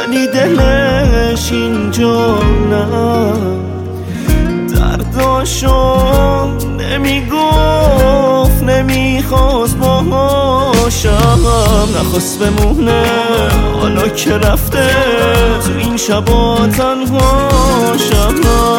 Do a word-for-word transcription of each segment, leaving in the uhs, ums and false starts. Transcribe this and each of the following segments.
ولی دلش اینجا نه، درداشو نمیگفت، نمیخواست باهاشم، نخواست بمونه حالا که رفته تو این شبا تنهاشم.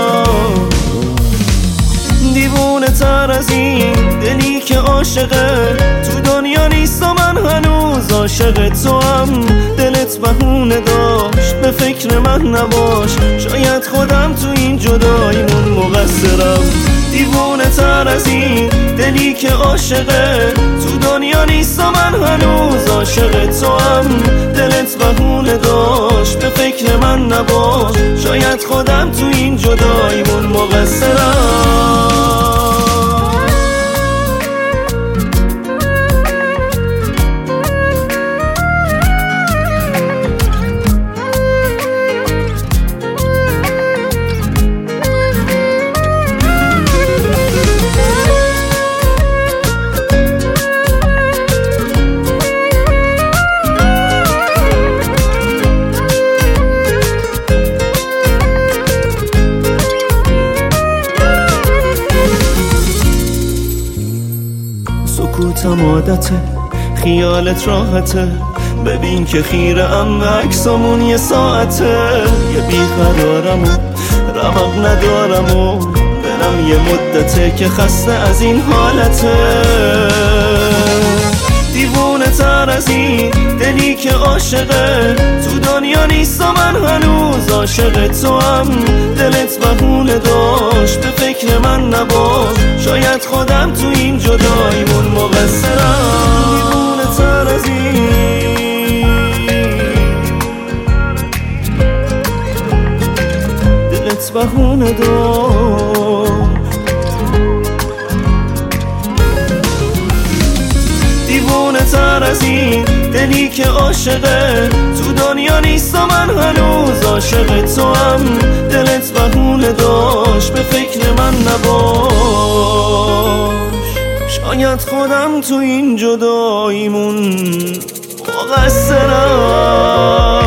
دیوونه تر از این دلی که عاشقه تو دنیا نیست و من هنوز عاشق تو هم. دلت بهونه داشت به فکر من نباش، شاید خودم تو این جداییمون مقصرم. دیوونه تر از این دلی که عاشقه تو دنیا نیست و من هنوز عاشق تو هم. دلت بهونه داشت به فکر من نباش، شاید خودم تو این جداییمون مقصرم. سکوتم عادته، خیالت راحته، ببین که خیره ام به عکسامون یه ساعته. یه بیقرارم و رمق ندارم و برم یه مدته که خسته از این حالته. دیوونه تر از این دلی که عاشقه تو دنیا نیست و من هنوز عاشق تو هم. دلت بهونه داشت به فکر من نباش، شاید خودم تو این جداییمون مقصرم. دیوونه تر از این دلت بهونه داشت، دیوونه تر از این دلی که عاشقه تو دنیا نیست و من هنوز عاشق تو هم. دلت بهونه داشت به فکر من نباش، شاید خودم تو این جداییمون مقصرم.